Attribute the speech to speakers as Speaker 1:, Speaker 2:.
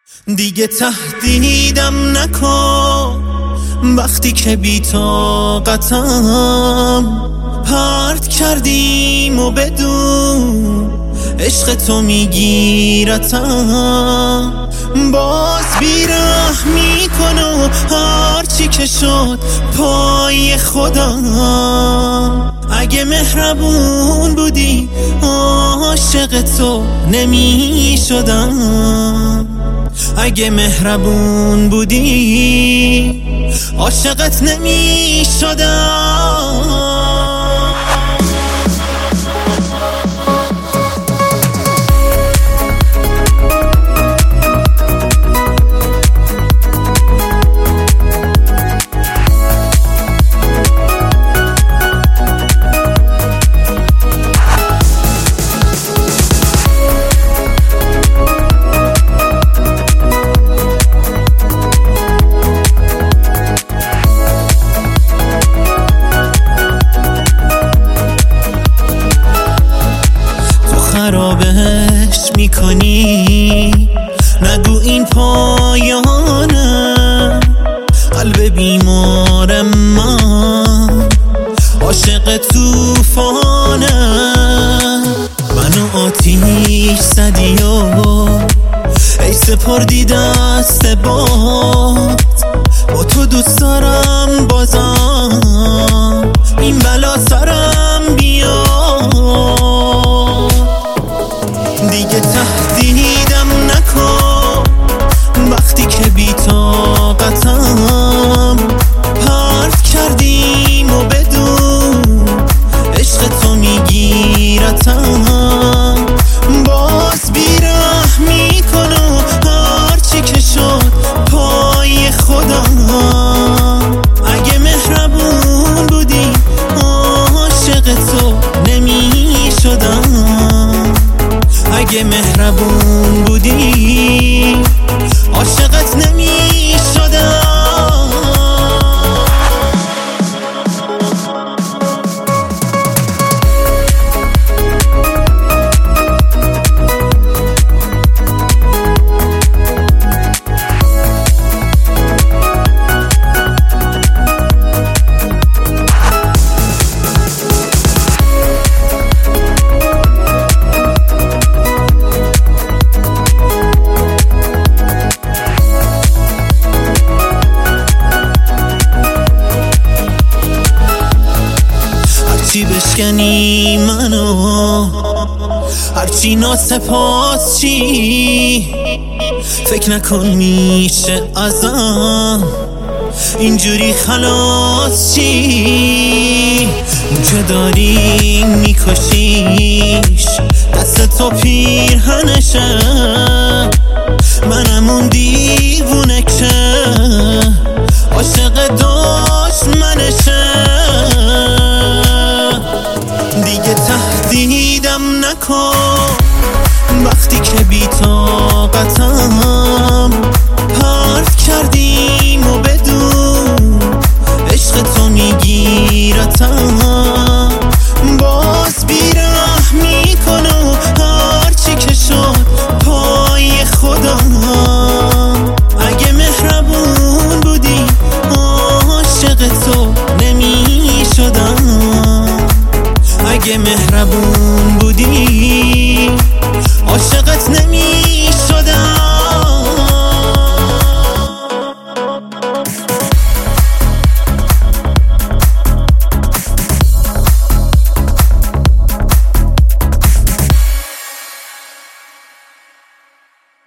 Speaker 1: دیگه تهدیدم نکن وقتی که بی طاقتم پرت کردیم و بدون عشق تو میگیرتم. باز بیره میکنه هرچی که شد پای خودم. اگه مهربون بودی عاشق تو نمیشدم. اگه مهربون بودی عاشقت نمیشدم. خرابش میکنی نگو این پایانه. قلب بیمار من عاشق توفانه. منو آتیش زدی و ای سپردی دست باد. با تو دوست دارم بازم این بلا سرم بیاد. دیگه تهدیدم نکن وقتی که بی طاقتم پرت کردیم و بدون عشق تو میگیرتم. باز بیره میکنه هرچی که شد پای خودم. اگه مهربون بودی عاشق تو نمیشدم. اگه مهربون بودی عاشقت نمیشدم. هرچی بشکنی منو هرچی ناسپاس چی فکر نکن میشه ازم اینجوری خلاص چی. که داری میکشیش دست تو پیرهنشه. منم اون دیوونه